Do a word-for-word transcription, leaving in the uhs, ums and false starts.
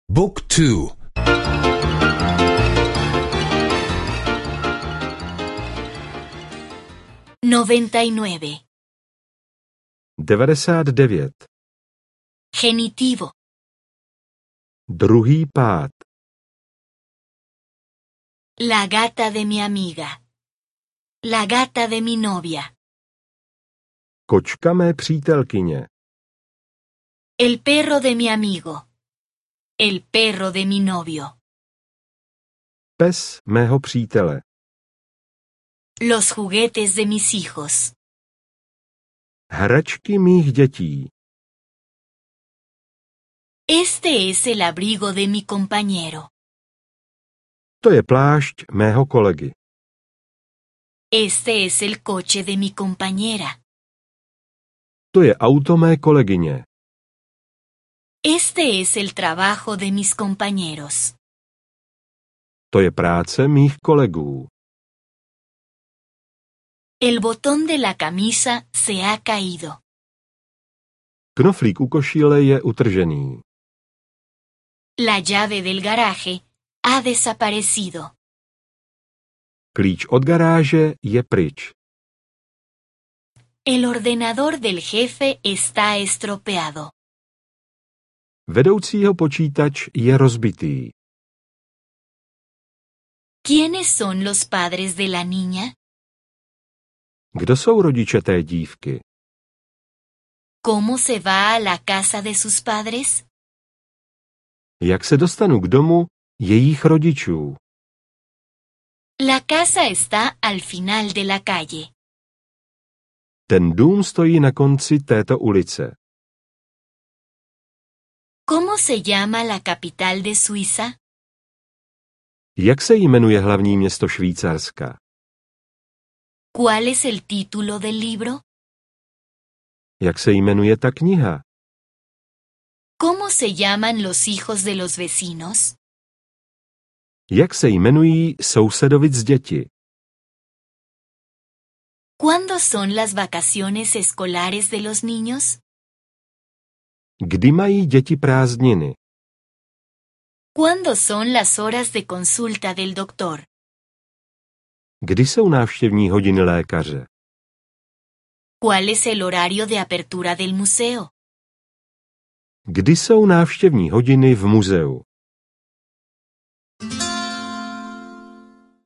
Book two. noventa y nueve. devadesát devět. Genitivo. Druhý pád. La gata de mi amiga. La gata de mi novia. Kočka mé přítelkyně. El perro de mi amigo. El perro de mi novio. Pes mého přítele. Los juguetes de mis hijos. Hračky mých dětí. Este es el abrigo de mi compañero. To je plášť mého kolegy. Este es el coche de mi compañera. To je auto mé kolegyně. Este es el trabajo de mis compañeros. To je práce mých kolegů. El botón de la camisa se ha caído. Knoflík u košíle je utržený. La llave del garaje ha desaparecido. Klíč od garáže je pryč. El ordenador del jefe está estropeado. Vedoucího počítač je rozbitý. ¿Quiénes son los padres de la niña? Kdo jsou rodiče té dívky? ¿Cómo se va a la casa de sus padres? Jak se dostanu k domu jejich rodičů? La casa está al final de la calle. Ten dům stojí na konci této ulice. ¿Cómo se llama la capital de Suiza? Jak se jmenuje hlavní město Švýcarska? ¿Cuál es el título del libro? Jak se jmenuje ta kniha? ¿Cómo se llaman los hijos de los vecinos? Jak se jmenují sousedovic děti? ¿Cuándo son las vacaciones escolares de los niños? Kdy mají děti prázdniny? ¿Cuándo son las horas de consulta del doctor? Kdy jsou návštěvní hodiny lékaře? ¿Cuál es el horario de apertura del museo? Kdy jsou návštěvní hodiny v muzeu?